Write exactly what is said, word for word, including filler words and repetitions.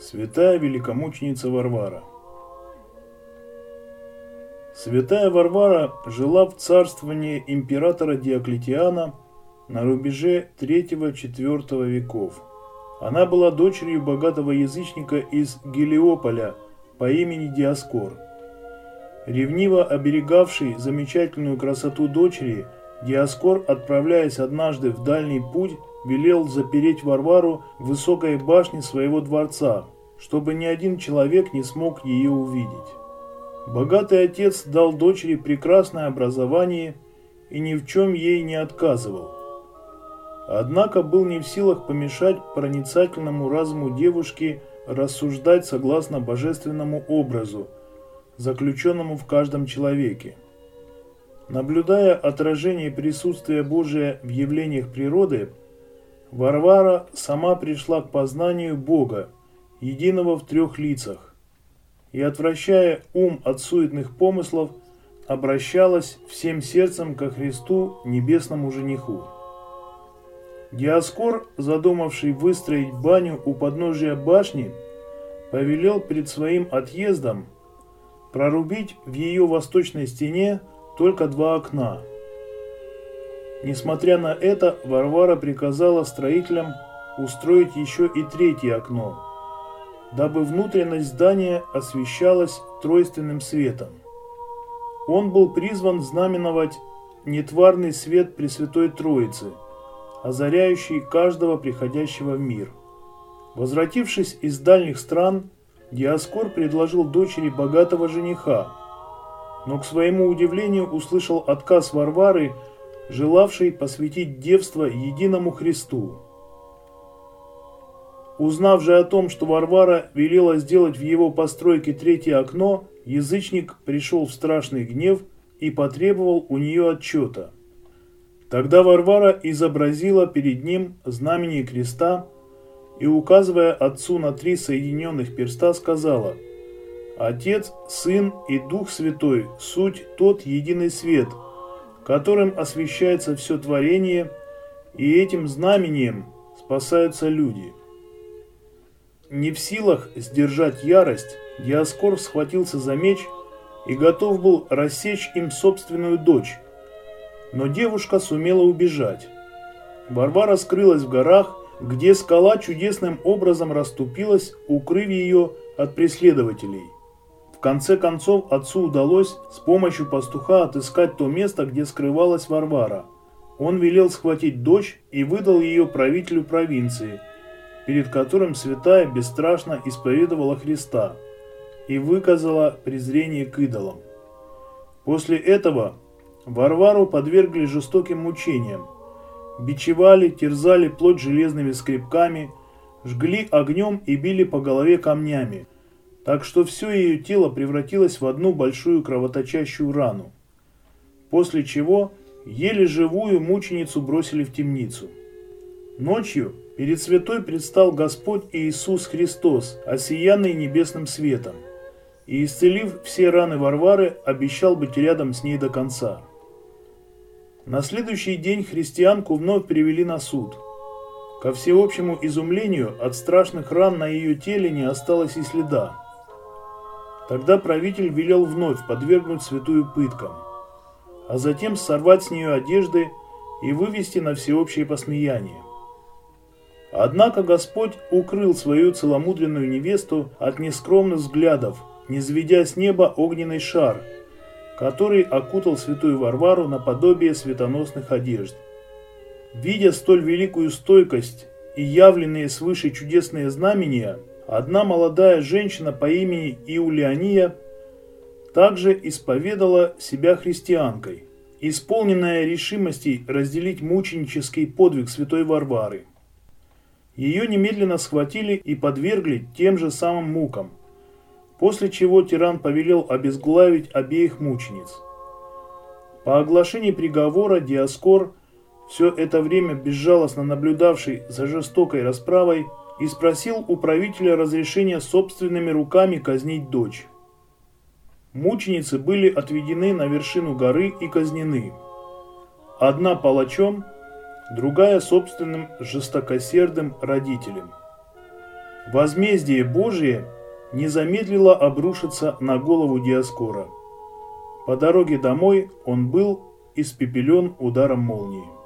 Святая великомученица Варвара. Святая Варвара жила в царствовании императора Диоклетиана на рубеже третьего-четвёртого веков. Она была дочерью богатого язычника из Гелиополя по имени Диоскор. Ревниво оберегавший замечательную красоту дочери, Диоскор, отправляясь однажды в дальний путь, велел запереть Варвару в высокой башне своего дворца, чтобы ни один человек не смог ее увидеть. Богатый отец дал дочери прекрасное образование и ни в чем ей не отказывал. Однако был не в силах помешать проницательному разуму девушки рассуждать согласно божественному образу, заключенному в каждом человеке. Наблюдая отражение присутствия Божия в явлениях природы, Варвара сама пришла к познанию Бога, единого в трех лицах, и, отвращая ум от суетных помыслов, обращалась всем сердцем ко Христу, небесному жениху. Диоскор, задумавший выстроить баню у подножия башни, повелел перед своим отъездом прорубить в ее восточной стене только два окна. Несмотря на это, Варвара приказала строителям устроить еще и третье окно, дабы внутренность здания освещалась тройственным светом. Он был призван знаменовать нетварный свет Пресвятой Троицы, озаряющий каждого приходящего в мир. Возвратившись из дальних стран, Диоскор предложил дочери богатого жениха, но к своему удивлению услышал отказ Варвары, желавшей посвятить девство единому Христу. Узнав же о том, что Варвара велела сделать в его постройке третье окно, язычник пришел в страшный гнев и потребовал у нее отчета. Тогда Варвара изобразила перед ним знамение креста и, указывая отцу на три соединенных перста, сказала: «Отец, Сын и Дух Святой – суть тот единый свет, которым освещается все творение, и этим знамением спасаются люди». Не в силах сдержать ярость, Диоскор схватился за меч и готов был рассечь им собственную дочь. Но девушка сумела убежать. Варвара скрылась в горах, где скала чудесным образом расступилась, укрыв ее от преследователей. В конце концов отцу удалось с помощью пастуха отыскать то место, где скрывалась Варвара. Он велел схватить дочь и выдал ее правителю провинции, перед которым святая бесстрашно исповедовала Христа и выказала презрение к идолам. После этого Варвару подвергли жестоким мучениям, бичевали, терзали плоть железными скребками, жгли огнем и били по голове камнями, так что все ее тело превратилось в одну большую кровоточащую рану, после чего еле живую мученицу бросили в темницу. Ночью перед святой предстал Господь Иисус Христос, осиянный небесным светом, и, исцелив все раны Варвары, обещал быть рядом с ней до конца. На следующий день христианку вновь привели на суд. Ко всеобщему изумлению, от страшных ран на ее теле не осталось и следа. Тогда правитель велел вновь подвергнуть святую пыткам, а затем сорвать с нее одежды и вывести на всеобщее посмеяние. Однако Господь укрыл свою целомудренную невесту от нескромных взглядов, низведя с неба огненный шар, который окутал святую Варвару наподобие светоносных одежд. Видя столь великую стойкость и явленные свыше чудесные знамения, одна молодая женщина по имени Иулиания также исповедала себя христианкой, исполненная решимости разделить мученический подвиг святой Варвары. Ее немедленно схватили и подвергли тем же самым мукам, после чего тиран повелел обезглавить обеих мучениц. По оглашении приговора Диоскор, все это время безжалостно наблюдавший за жестокой расправой, и спросил у правителя разрешения собственными руками казнить дочь. Мученицы были отведены на вершину горы и казнены. Одна палачом, другая собственным жестокосердым родителем. Возмездие Божие не замедлило обрушиться на голову Диоскора. По дороге домой он был испепелен ударом молнии.